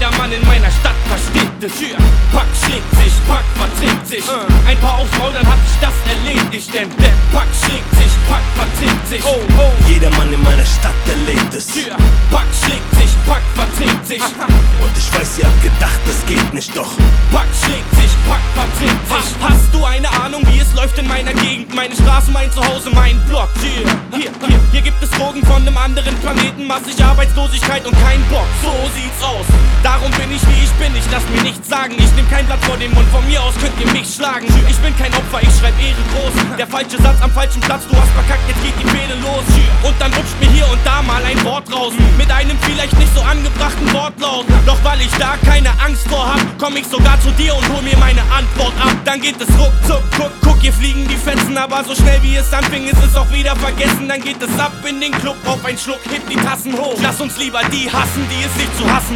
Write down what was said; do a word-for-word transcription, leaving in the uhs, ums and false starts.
Jeder Mann in meiner Stadt versteht es. Pack schlägt sich, Pack verträgt sich. Ein paar aufs Maul, dann hab ich das erledigt. Denn der Pack schlägt sich, Pack verträgt sich. Oh, oh. Jeder Mann in meiner Stadt erlebt es. Pack schlägt sich, Pack verträgt sich. Und ich weiß, ihr habt gedacht, das geht nicht, doch Pack schlägt sich, Pack verträgt sich. Hast du eine Ahnung, wie es läuft in meiner Gegend? Meine Straße, mein Zuhause, mein Block. Hier, hier, hier, hier gibt es Drogen von einem anderen Planeten, massig Arbeitslosigkeit und kein Bock. So sieht's aus. Darum bin ich wie ich bin, ich lass mir nichts sagen. Ich nehm kein Blatt vor den Mund, von mir aus könnt ihr mich schlagen. Ich bin kein Opfer, ich schreib Ehre groß. Der falsche Satz am falschen Platz, du hast verkackt, jetzt geht die Fehde los. Und dann rutscht mir hier und da mal ein Wort raus, mit einem vielleicht nicht so angebrachten Wortlaut. Doch weil ich da keine Angst vor hab, komm ich sogar zu dir und hol mir meine Antwort ab. Dann geht es ruckzuck, guck, guck, hier fliegen die Fetzen. Aber so schnell wie es anfing, ist es auch wieder vergessen. Dann geht es ab in den Club, auf ein Schluck, hebt die Tassen hoch. Lass uns lieber die hassen, die es nicht zu hassen